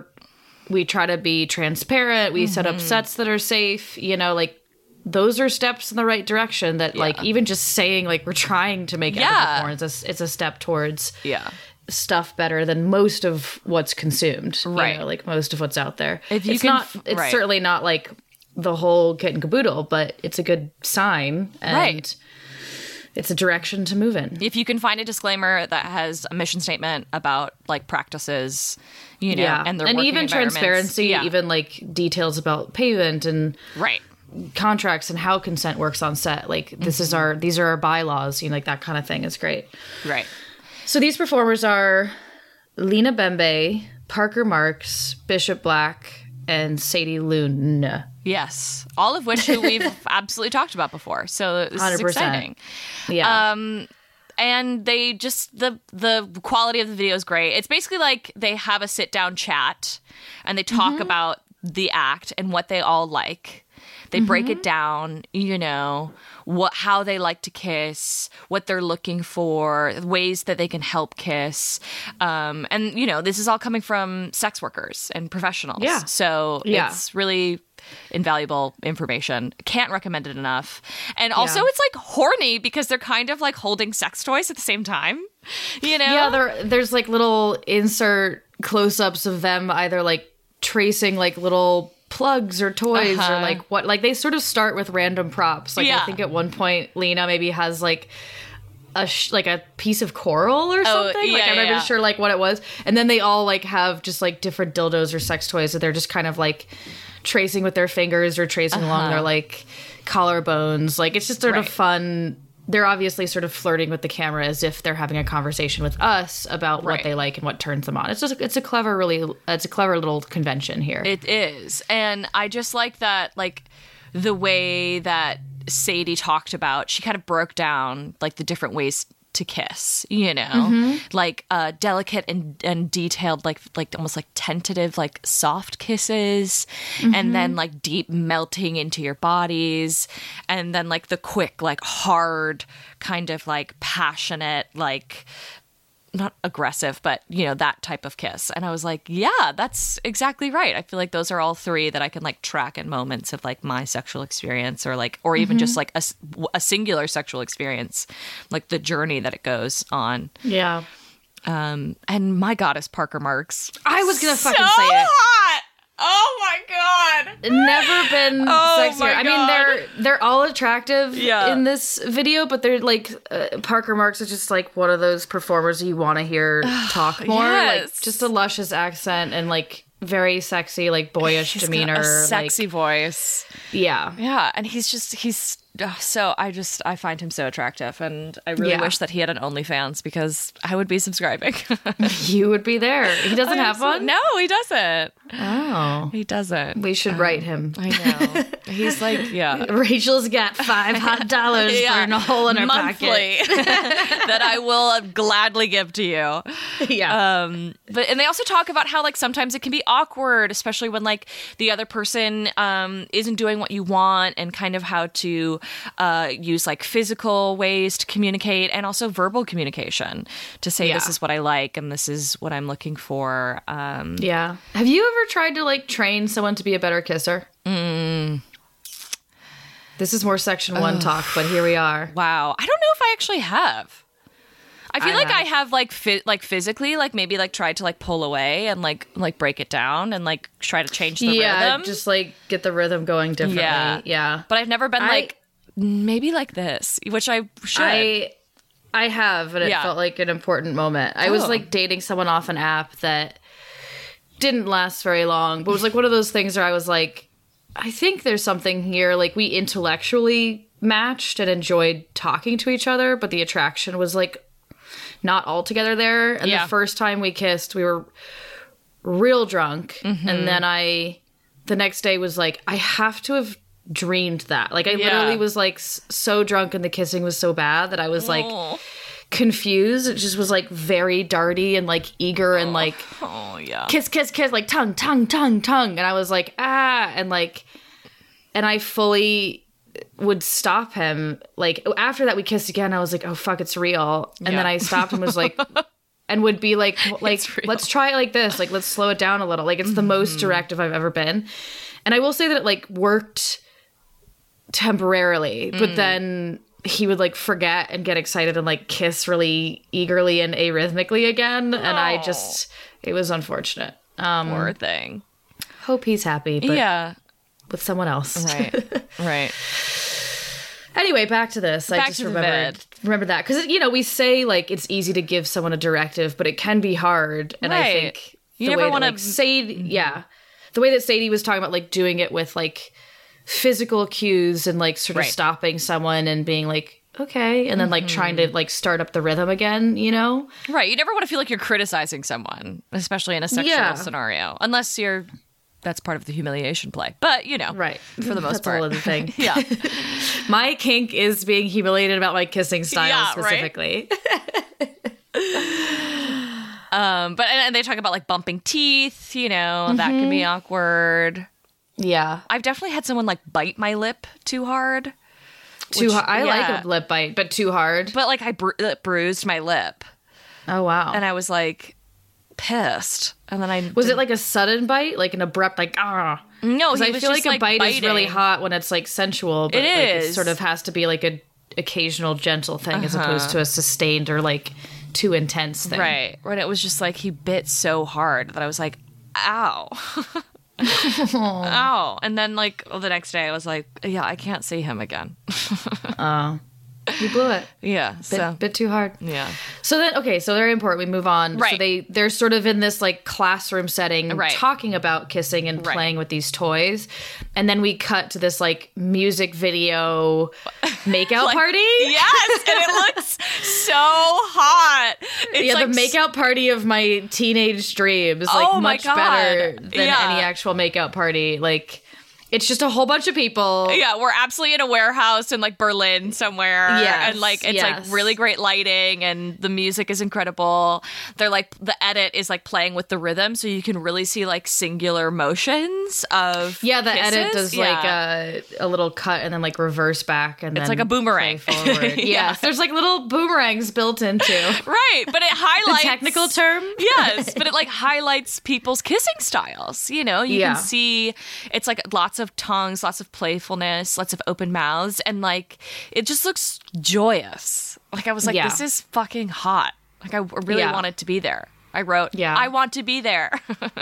try to be transparent. We set up sets that are safe, you know, like those are steps in the right direction that like even just saying like we're trying to make ethical porn, it's a step towards stuff better than most of what's consumed, right? You know, like most of what's out there. It's certainly not like the whole kit and caboodle, but it's a good sign, and it's a direction to move in. If you can find a disclaimer that has a mission statement about like practices, you know, and even transparency, even like details about payment and contracts and how consent works on set. Like these are our bylaws, you know, like that kind of thing is great. Right. So these performers are Lena Bembe, Parker Marks, Bishop Black, and Sadie Loon. Yes. All of which we've absolutely talked about before. So this 100%. Is exciting. Yeah. And they just, the quality of the video is great. It's basically like they have a sit-down chat and they talk about the act and what they all like. They break it down, you know, how they like to kiss, what they're looking for, ways that they can help kiss. And, you know, this is all coming from sex workers and professionals. Yeah. So it's really invaluable information. Can't recommend it enough. And also it's like horny because they're kind of like holding sex toys at the same time, you know? Yeah, there's like little insert close-ups of them either like tracing like little plugs or toys or like what, like they sort of start with random props. Like I think at one point Lena maybe has like a piece of coral or something. I'm not even sure like what it was. And then they all like have just like different dildos or sex toys that they're just kind of like tracing with their fingers or tracing along their like collarbones. Like it's just sort of fun. They're obviously sort of flirting with the camera as if they're having a conversation with us about what they like and what turns them on. It's a clever little convention here. It is. And I just like that, like the way that Sadie talked about, she kind of broke down like the different ways to kiss, you know, like delicate and detailed, like almost like tentative, like soft kisses, and then like deep melting into your bodies, and then like the quick, like hard, kind of like passionate, like not aggressive, but you know, that type of kiss. And I was like, yeah, that's exactly right. I feel like those are all three that I can like track in moments of like my sexual experience or even just like a singular sexual experience, like the journey that it goes on. Yeah. And my goddess, Parker Marks. I was going to fucking say it. Hot! Oh my god! Never been sexier. I mean, they're all attractive in this video, but they're like Parker Marks is just like one of those performers you want to hear talk more. Like just a luscious accent and like very sexy, like boyish demeanor, got a sexy like, voice. Yeah, yeah, and he's so I find him so attractive, and I really wish that he had an OnlyFans because I would be subscribing. You would be there. He doesn't have one? No, he doesn't. Oh. He doesn't. We should write him. I know. He's like, yeah. Rachel's got $5 hot burning a hole in her monthly pocket. that I will gladly give to you. Yeah. And they also talk about how like sometimes it can be awkward, especially when like the other person isn't doing what you want, and kind of how to use like physical ways to communicate and also verbal communication to say this is what I like and this is what I'm looking for. Yeah. Have you ever tried to like train someone to be a better kisser? This is more section 1 talk, but here we are. Wow. I don't know if I actually have. I feel like I have like physically like maybe like tried to like pull away and like break it down and like try to change the rhythm. Just like get the rhythm going differently. Yeah. But I've never been like maybe like this, which I should. I have, and it felt like an important moment. I was like dating someone off an app that didn't last very long, but it was like one of those things where I was like, I think there's something here. Like we intellectually matched and enjoyed talking to each other, but the attraction was like not altogether there. And the first time we kissed, we were real drunk. Mm-hmm. And then the next day was like, I have to have dreamed that. Like I literally was like so drunk and the kissing was so bad that I was like confused. It just was like very darty and like eager and like kiss, kiss, kiss, like tongue, tongue, tongue, tongue. And I was like, and I fully would stop him. Like after that we kissed again. I was like, oh fuck, it's real. And then I stopped and was like, and would be like let's try it like this. Like let's slow it down a little. Like it's the most directive I've ever been. And I will say that it like worked temporarily, but then he would like forget and get excited and like kiss really eagerly and arrhythmically again. And it was unfortunate. Poor thing. Hope he's happy, but with someone else. Right. Anyway, back to this. I just remember that. Because, we say like it's easy to give someone a directive, but it can be hard. And I think you never want to the way that Sadie was talking about like doing it with like physical cues and like sort of stopping someone and being like, okay, and then like trying to like start up the rhythm again, Right. You never want to feel like you're criticizing someone, especially in a sexual scenario, unless that's part of the humiliation play. But, right. For the most part. That's a whole other thing. Yeah. My kink is being humiliated about my kissing style specifically. Right? But they talk about like bumping teeth, that can be awkward. Yeah. I've definitely had someone like bite my lip too hard. I like a lip bite, but too hard. But like I bruised my lip. Oh, wow. And I was like pissed. And then was it like a sudden bite? Like an abrupt, like, ah? No, I feel like a bite is really hot when it's like sensual, but it sort of has to be like a occasional gentle thing as opposed to a sustained or like too intense thing. Right. When it was just like he bit so hard that I was like, ow. Ow. And then like the next day I was like, I can't see him again. You blew it. Yeah. Bit too hard. Yeah. So then, so very important. We move on. Right. So they're sort of in this like classroom setting talking about kissing and playing with these toys. And then we cut to this like music video makeout party. Yes. And it looks so hot. It's the makeout party of my teenage dreams. Like much better than any actual makeout party. Like, it's just a whole bunch of people. Yeah, we're absolutely in a warehouse in like Berlin somewhere. Yes, and like it's like really great lighting and the music is incredible. They're like the edit is like playing with the rhythm, so you can really see like singular motions of the kisses. Edit does like a little cut and then like reverse back and it's then like a boomerang forward. Yes, there's like little boomerangs built into. Right, but it highlights the technical term. Yes, but it like highlights people's kissing styles. You can see it's like lots of tongues, lots of playfulness, lots of open mouths, and like it just looks joyous. Like I was like, this is fucking hot. Like I really wanted to be there. I wrote, I want to be there.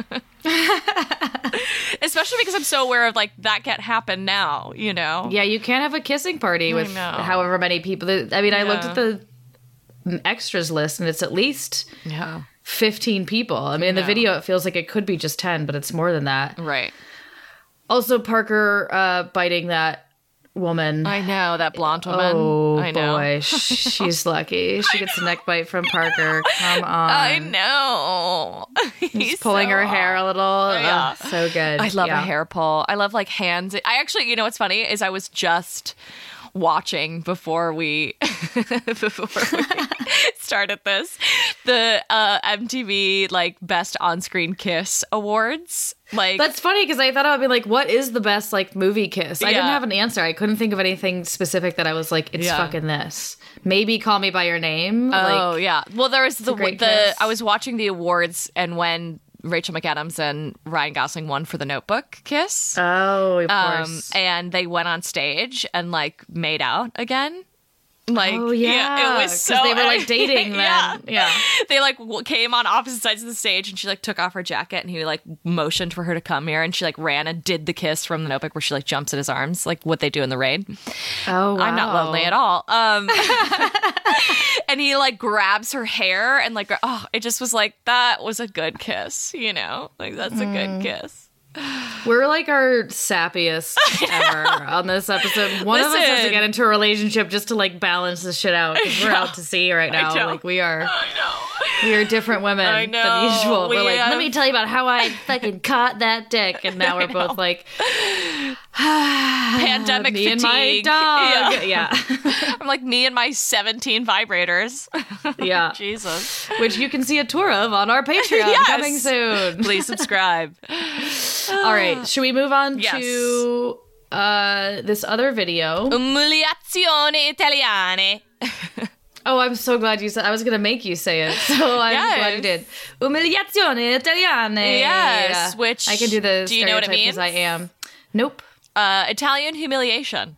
Especially because I'm so aware of like that can't happen now, Yeah, you can't have a kissing party with however many people. I mean, I looked at the extras list and it's at least 15 people. I mean, in the video it feels like it could be just 10, but it's more than that. Right. Also, Parker biting that woman. I know, that blonde woman. Oh, I know. boy. She's lucky. She gets a neck bite from Parker. Come on. I know. He's pulling her hair a little. Yeah. Oh, so good. I love a hair pull. I love like hands. I actually, you know what's funny is I was just watching before we started this, the MTV like Best On-Screen Kiss Awards. Like, that's funny because I thought I would be like, what is the best like movie kiss? I didn't have an answer. I couldn't think of anything specific that I was like, it's fucking this. Maybe Call Me by Your Name. Oh like, yeah. Well, there was the I was watching the awards, and when Rachel McAdams and Ryan Gosling won for The Notebook kiss. Oh, of course. And they went on stage and like made out again. Like, oh yeah, it was so they were like dating then. Yeah. They like came on opposite sides of the stage, and she like took off her jacket, and he like motioned for her to come here, and she like ran and did the kiss from The Notebook where she like jumps in his arms, like what they do in The Raid. Oh, wow. I'm not lonely at all. And he like grabs her hair and like, oh, it just was like, that was a good kiss, you know, like that's a good kiss. We're like our sappiest ever on this episode. One of us has to get into a relationship just to like balance this shit out, because we're out to sea right now. Like we are different women than usual. We're like, let me tell you about how I fucking caught that dick, and now we're both like pandemic me fatigue. And my dog. Yeah. I'm like me and my 17 vibrators. Yeah. Jesus. Which you can see a tour of on our Patreon coming soon. Please subscribe. All right, should we move on to this other video? Umiliazioni Italiane. Oh, I'm so glad you said. I was going to make you say it, so I'm glad you did. Umiliazioni Italiane. Yes, which I can do the. Do you know what it means? I am. Nope. Italian humiliation.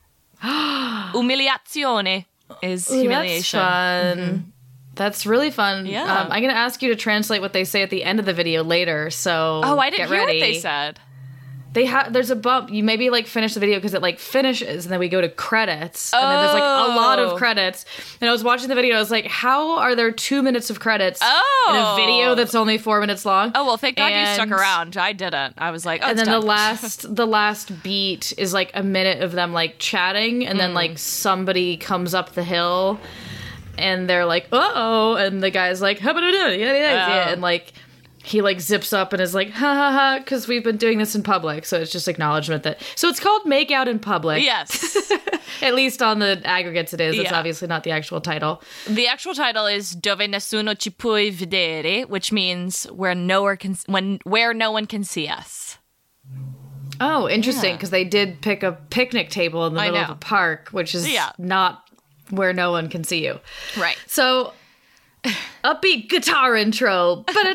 Umiliazione is humiliation. That's fun. That's really fun. Yeah. I'm going to ask you to translate what they say at the end of the video later. So I didn't hear what they said. There's a bump. You maybe like finish the video because it like finishes, and then we go to credits, and then there's like a lot of credits. And I was watching the video. I was like, how are there 2 minutes of credits in a video that's only 4 minutes long? Oh well, thank God you stuck around. I didn't. I was like, oh, and then done. the last beat is like a minute of them like chatting, and then like somebody comes up the hill, and they're like, uh-oh, and the guy's like, how about I do it? Yeah, and like he like zips up and is like, ha ha ha, because we've been doing this in public. So it's just acknowledgement that. So it's called Make Out in Public. Yes. At least on the aggregates it is. It's obviously not the actual title. The actual title is Dove nessuno ci può vedere, which means where no one can see us. Oh, interesting, because they did pick a picnic table in the middle of a park, which is not where no one can see you. Right. So, upbeat guitar intro. And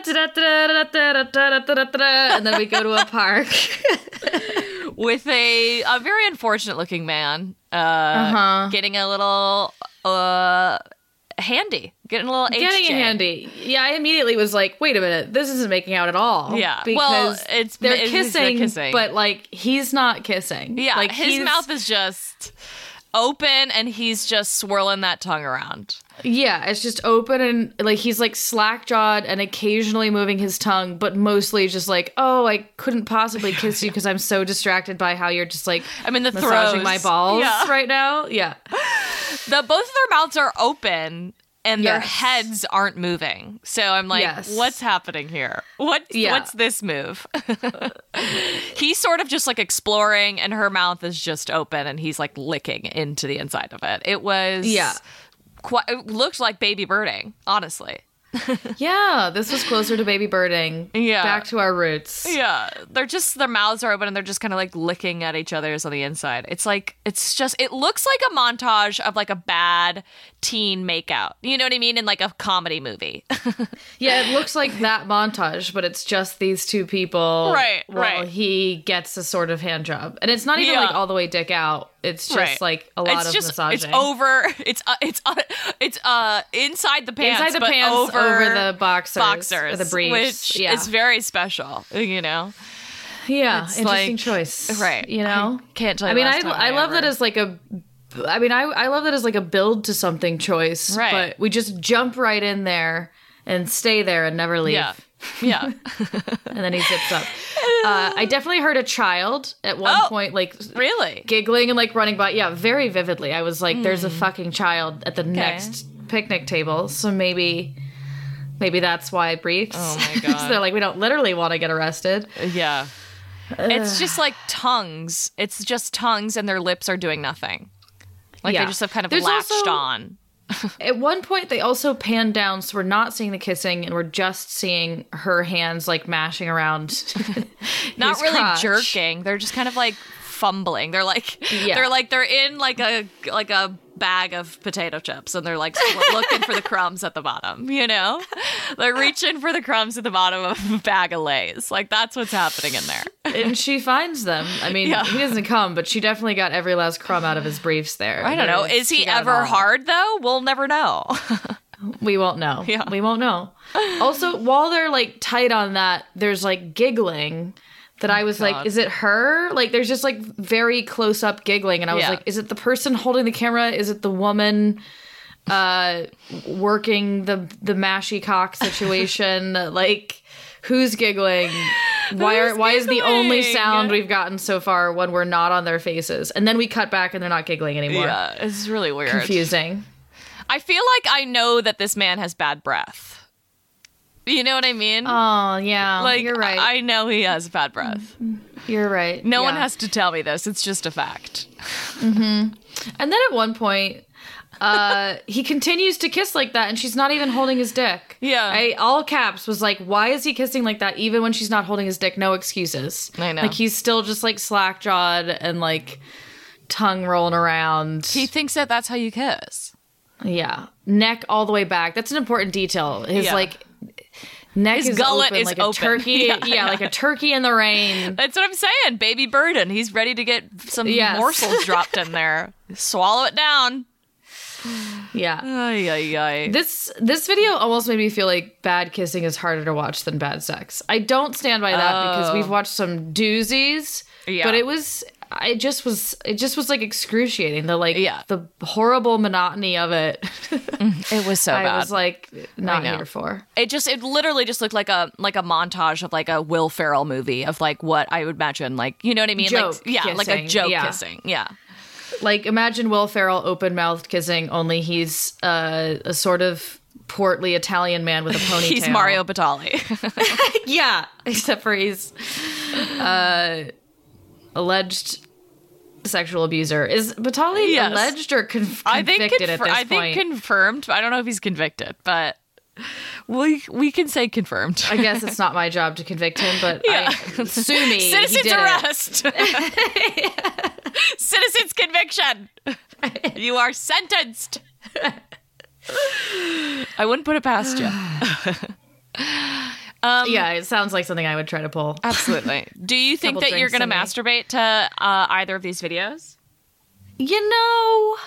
then we go to a park. With a very unfortunate looking man getting a little handy. Getting a little HJ. Getting handy. Yeah, I immediately was like, wait a minute, this isn't making out at all. Yeah. Because they're kissing, kissing, but like, he's not kissing. Yeah, like, his mouth is just open, and he's just swirling that tongue around. Yeah, it's just open, and like he's like slack-jawed and occasionally moving his tongue, but mostly just like, oh, I couldn't possibly kiss you because I'm so distracted by how you're just like I'm in the massaging throes. my balls right now. Yeah. Both of their mouths are open, and their heads aren't moving. So I'm like, what's happening here? What's this move? He's sort of just like exploring, and her mouth is just open, and he's like licking into the inside of it. It was it looked like baby birding, honestly. Yeah, this was closer to baby birding. Yeah. Back to our roots. Yeah. Their mouths are open, and they're just kind of like licking at each other's on the inside. It looks like a montage of like a bad teen makeout. You know what I mean? In like a comedy movie. Yeah, it looks like that montage, but it's just these two people. While he gets a sort of hand job. And it's not even like all the way dick out. It's just like a lot of massaging. It's over. It's inside the pants. Inside the pants, over the boxers or the briefs, which is very special. You know. Yeah, it's interesting choice. Right. You know, I can't tell you. I mean, I love that as like a. I mean, I love that as like a build to something choice. Right. But we just jump right in there and stay there and never leave. Yeah. And then he zips up. I definitely heard a child at one point, like really giggling and like running by. Yeah, very vividly. I was like, "There's a fucking child at the next picnic table." So maybe that's why briefs. Oh my god! So they're like, we don't literally want to get arrested. Yeah, it's just like tongues. It's just tongues, and their lips are doing nothing. Like they just have kind of latched on. At one point, they also pan down, so we're not seeing the kissing, and we're just seeing her hands like mashing around. Not really crotch. jerking. They're just kind of like fumbling. They're in like a bag of potato chips, and they're like looking for the crumbs at the bottom. You know, they're reaching for the crumbs at the bottom of a bag of Lay's. Like that's what's happening in there. And she finds them. I mean, he doesn't come, but she definitely got every last crumb out of his briefs there. I don't know. Is he ever hard though? We'll never know. We won't know. Yeah. We won't know. Also, while they're like tight on that, there's like giggling that I was like, is it her? Like there's just like very close up giggling. And I was like, is it the person holding the camera? Is it the woman working the mashy cock situation? Like who's giggling? Why is the only sound we've gotten so far when we're not on their faces? And then we cut back and they're not giggling anymore. Yeah, it's really weird. Confusing. I feel like I know that this man has bad breath. You know what I mean? Oh, yeah. Like, you're right. I know he has bad breath. You're right. No one has to tell me this. It's just a fact. Mm-hmm. And then at one point, he continues to kiss like that, and she's not even holding his dick. Yeah. All caps was like, why is he kissing like that even when she's not holding his dick? No excuses. I know. Like, he's still just like slack-jawed and like tongue rolling around. He thinks that that's how you kiss. Yeah. Neck all the way back. That's an important detail. His like neck his is gullet open, is like open. A turkey. Like a turkey in the rain. That's what I'm saying. Baby Burden. He's ready to get some morsels dropped in there. Swallow it down. Yeah. Ay, ay, ay. This video almost made me feel like bad kissing is harder to watch than bad sex. I don't stand by that because we've watched some doozies, but it just was like excruciation. The horrible monotony of it. It was so bad. I was like not here for. It literally just looked like a montage of like a Will Ferrell movie of like what I would imagine, like, you know what I mean? Joke like, like a joke kissing. Yeah. Like imagine Will Ferrell open-mouthed kissing, only he's a sort of portly Italian man with a ponytail. He's Mario Batali. Yeah, except for he's alleged sexual abuser. Is Batali alleged or convicted at this point? I think confirmed. I don't know if he's convicted, but we can say confirmed. I guess it's not my job to convict him, but sue me. Citizen's arrest. Citizen's conviction. You are sentenced. I wouldn't put it past you. Yeah, it sounds like something I would try to pull. Absolutely. Do you think that you're going to masturbate to either of these videos? You know,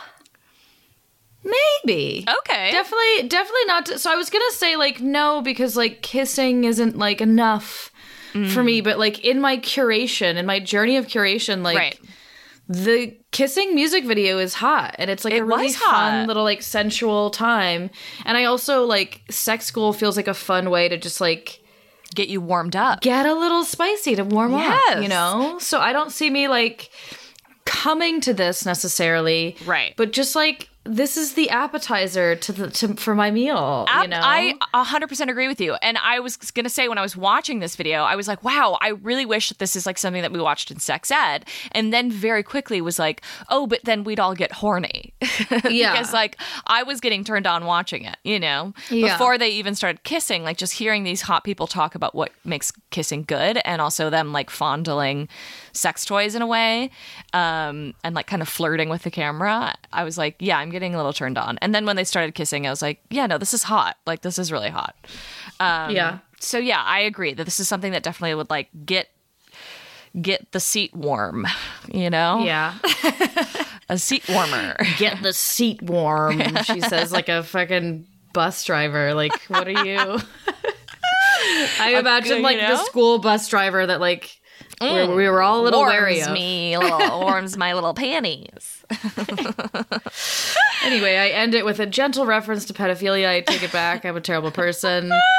maybe. Okay. Definitely not. So I was going to say, like, no, because, like, kissing isn't, like, enough for me. But, like, in my curation, in my journey of curation, like, the kissing music video is hot. And it's, like, a really fun little, like, sensual time. And I also, like, sex school feels like a fun way to just, like, get you warmed up. Get a little spicy to warm up, you know? So I don't see me, like, coming to this necessarily. Right. But just, like, this is the appetizer for my meal, you know? I 100% agree with you. And I was going to say, when I was watching this video, I was like, wow, I really wish that this is like something that we watched in sex ed. And then very quickly was like, oh, but then we'd all get horny. Yeah. Because like I was getting turned on watching it, you know, before they even started kissing, like just hearing these hot people talk about what makes kissing good and also them like fondling sex toys in a way and like kind of flirting with the camera. I was like, yeah, I'm getting a little turned on. And then when they started kissing, I was like, yeah, no, this is hot. Like, this is really hot. So yeah, I agree that this is something that definitely would like get the seat warm, you know? Yeah. A seat warmer. Get the seat warm, she says, like a fucking bus driver. Like, what are you? I imagine like the school bus driver that like We were all a little wary of. Warms my little panties. Anyway, I end it with a gentle reference to pedophilia. I take it back. I'm a terrible person. But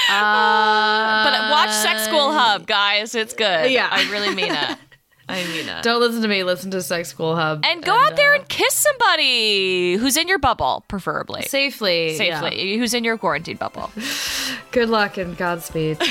watch Sex School Hub, guys. It's good. Yeah. I really mean it. I mean it. Don't listen to me. Listen to Sex School Hub. And go out there and kiss somebody who's in your bubble, preferably. Safely. Yeah. Who's in your quarantine bubble. Good luck and Godspeed.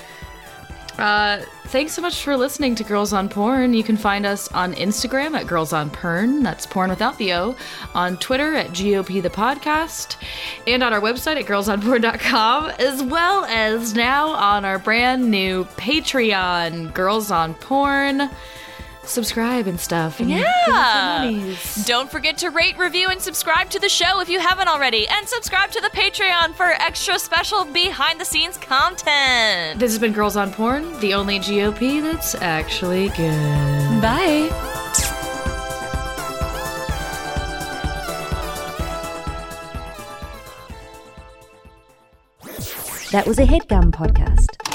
Thanks so much for listening to Girls on Porn. You can find us on Instagram at Girls on Porn. That's porn without the O. On Twitter at GOP the podcast. And on our website at girlsonporn.com. As well as now on our brand new Patreon, Girls on Porn. Subscribe and stuff. And don't forget to rate, review, and subscribe to the show if you haven't already. And subscribe to the Patreon for extra special behind-the-scenes content. This has been Girls on Porn, the only GOP that's actually good. Bye. That was a HeadGum podcast.